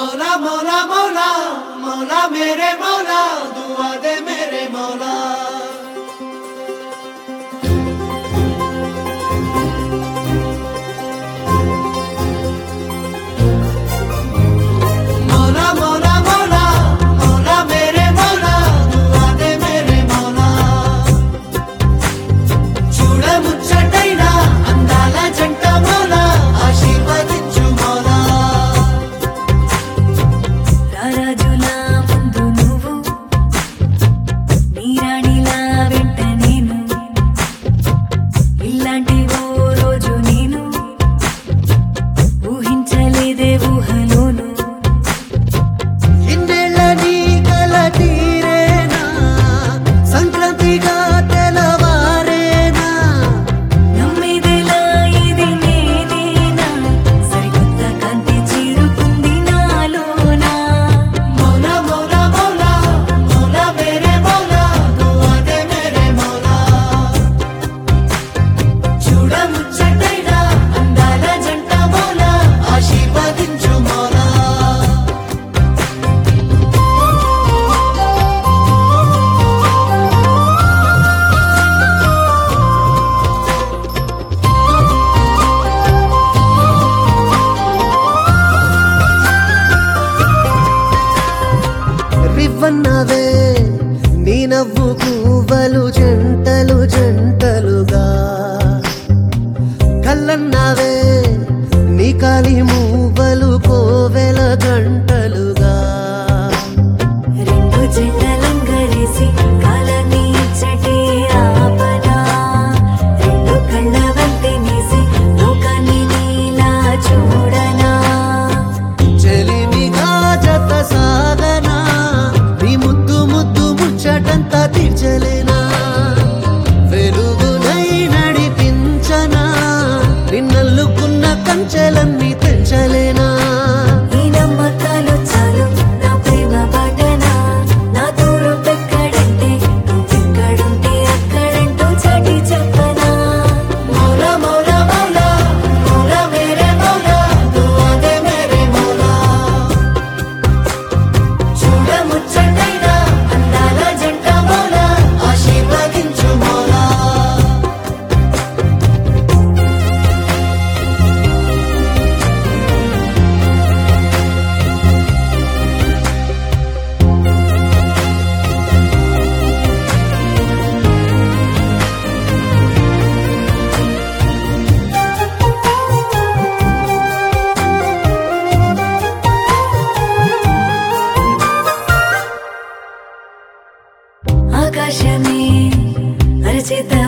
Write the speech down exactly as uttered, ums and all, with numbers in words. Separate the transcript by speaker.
Speaker 1: मौला मौला मौला मौला मेरे मौला दुआ दे मेरे मौला मौला मौला मौला मौला मेरे मौला दुआ दे मेरे मौला చూడ ముచ్చటైనా అందాల జంట మౌలా ఆశీర్వదించు మౌలా
Speaker 2: రారాజులా ముందు నువ్వు నీ రాణిలా వెంట నేను ఇలాంటి ఓ రోజు నేను ఊహించలేదే ఊహలోను
Speaker 1: ఇన్నేళ్ళ నీ కల తీరేనా సంక్రాంతిగా తెలవారేనా
Speaker 2: నమ్మేదెలా ఇది నేనేనా సరికొత్త కాంతి చేరుకుంది నాలోనా
Speaker 1: मौला मौला मौला मौला मेरे मौला दुआ दे मेरे मौला చూడ ముచ్చటైనా అందాల జంట మౌలా ఆశీర్వదించు మౌలా రివ్వన్నవే నీ నవ్వు కూవలు జంటలు జంటలుగా కల్లన్నవే నీ కాలి మూవలు కోవెల గంటలుగా
Speaker 2: రెండు జంటలంగరేసి కాలాన్ని ఇచ్చటే ఆపనా రెండు కళ్ళ వంతెనేసి లోకాన్ని నీలా చూడనా
Speaker 1: చెలిమిగా జత సాగనా నీ ముద్దు ముద్దు ముచ్చటంతా తీర్చలేనా వెలుగునై నడిపించనా నిన్నల్లుకున్న కంచెలన్నీ తెంచలేనా
Speaker 2: ఈ నమ్మకాలు చాలు నా ప్రేమ పాటనా నా దూరం ఎక్కడంటే నువ్వెక్కడుంటే అక్కడంటూ చాటి చెప్పనా
Speaker 1: मौला मौला मौला मौला मेरे मौला दुआ दे मेरे मौला చూడ ముచ్చటైనా అందాల జంట మౌలా ఆశీర్వదించు మౌలా
Speaker 2: ఆకాశమే అరచేత